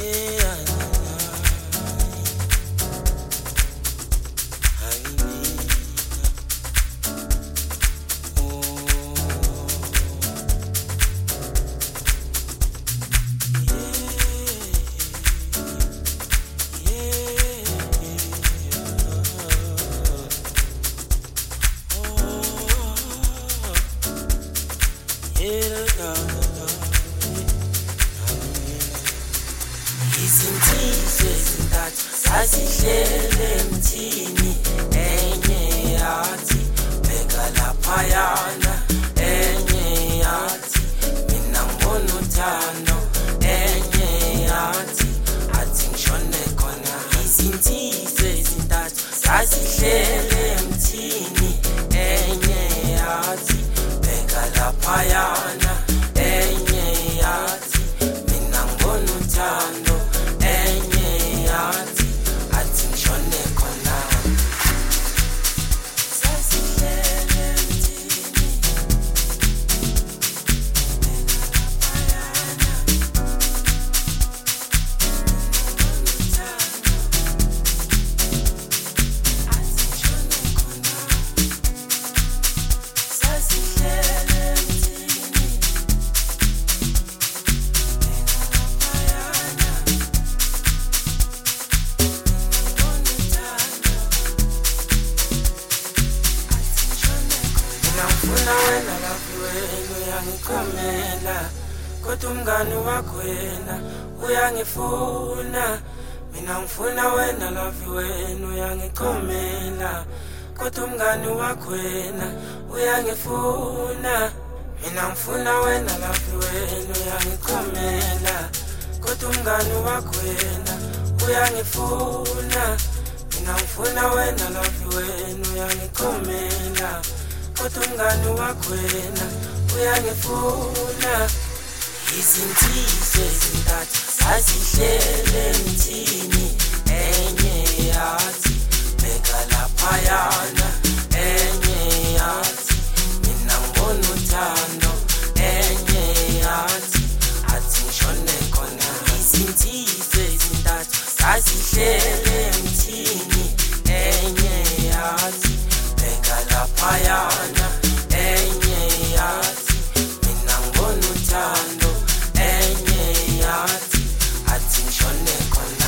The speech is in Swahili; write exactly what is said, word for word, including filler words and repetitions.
Izintize ezintathu zasihlele emthini, enye yathi bheka laphayana, enye yathi mina ngibona uthando, enye yathi athi ngishone khona. Izintize ezintathu zasihlele emthini, enye yathi bheka laphayana, enye yathi mina ngibona uthando, enye yathi athi ngishone khona. Sasihlele emthini, bheka laphayana, athi ngishone khona. Sasihlele emthini, ngifuna wena laphi wena uyangikhomela, kodwa umngani wakho wena uyangifuna. Mina ngifuna wena laphi wena uyangikhomela, kodwa umngani wakho wena uyangifuna. Mina ngifuna wena laphi wena uyangikhomela, kodwa umngani wakho wena uyangifuna. Mina ngifuna wena laphi wena uyangikhomela, kodwa umngani wakho wena uyangifuna. Izintize ezintathu zasihlele emthini, enye yathi bheka laphayana, enye yathi mina ngibona uthando, enye yathi athi ngishone khona. Izintize ezintathu zasihlele emthini, enye yathi bheka laphayana, enye yathi mina ngibona uthando, enye yathi athi ngishone khona.